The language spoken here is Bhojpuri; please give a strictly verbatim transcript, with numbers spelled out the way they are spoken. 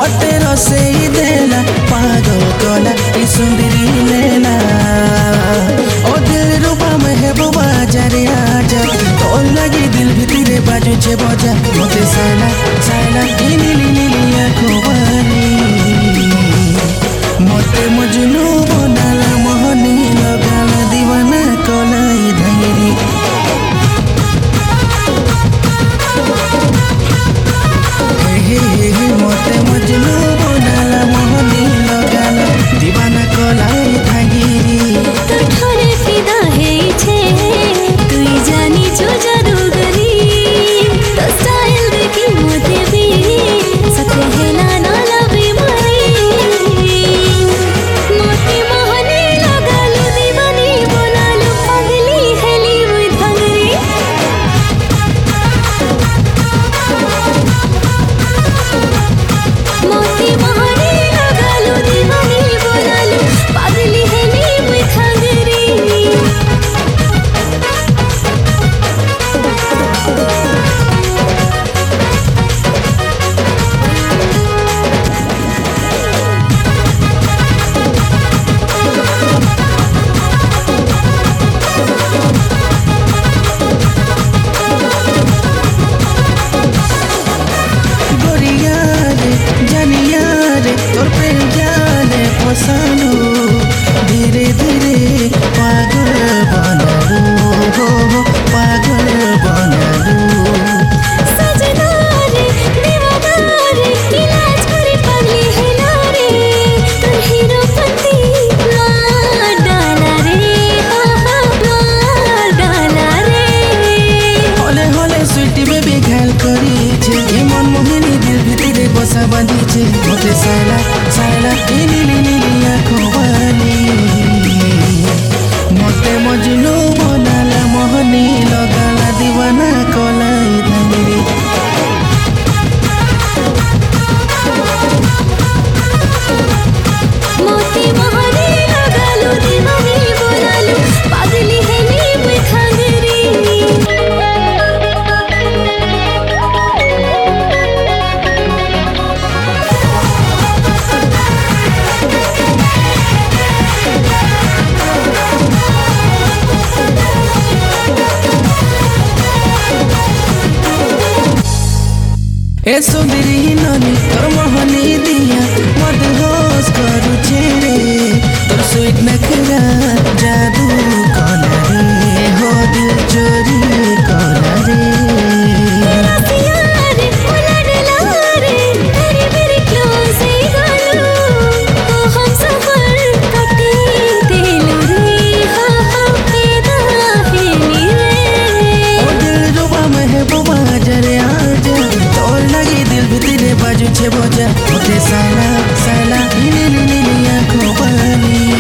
मते रसेई देला पागल कला ई सुंदरी लेला ओ दिल रूपा में है बुबा जारे आजा तो लगी दिल भितरे बाजू छे बजा मते साला साला नीली नीली आँखों वाली मते मजनू बनाला मोहनी लगाला दीवाना कलाई धैरी मते मजनू बनाला मोहनी लगाला दीवाना कलाई धैरी तो ठोरे फिदा है छे तुई जानी जो जादूगरी तो स्टाइल देखी मोते भी सते हेला ना लबे मारी मोते मोहनी लगालू दीवानी बनालू पगली हेली हुई धंगरी मोते मोहनी लगालू दीवानी बनालू पगली हेली हुई धंगरी गोरिया रे जानिया रे तोर प्रेम जाने फसालू धीरे धीरे पागल बनालू हो हो पागल बनालू सजना रे दीवाना रे इलाज करे पगली हेला रे तुम हीरो पति मार डाला रे हा हा मार डाला रे होले होले स्वीटी बेबी घायल करिछे ए मन मोहिनी दिल भितरे बसा बांधिछे मते साला साला नीली नीली आँखों वाली मते मजनू बनाला मोहनी लगाला दीवाना कलाई धैरी मोती मोहनी लगालू दीवानी बोलालू पगली हेली हुई खंगरी ए सुंदरी ननी तोर मोहनी दिया मद होश करुछे रे तोर स्वीट नखरा जादू कला रे हो दिल चोरी कला रे रसिया रे उलडला रे वेरी वेरी क्लोज है गालू ओ हम सफर कटे दिलू रे हा हा पैदा हेली रे ओ दिल रूबा में है बुबा जरे आजा तोर लगी दिल भितरे बाजू छे बजा मते साला साला नीली नीली आँखों वाली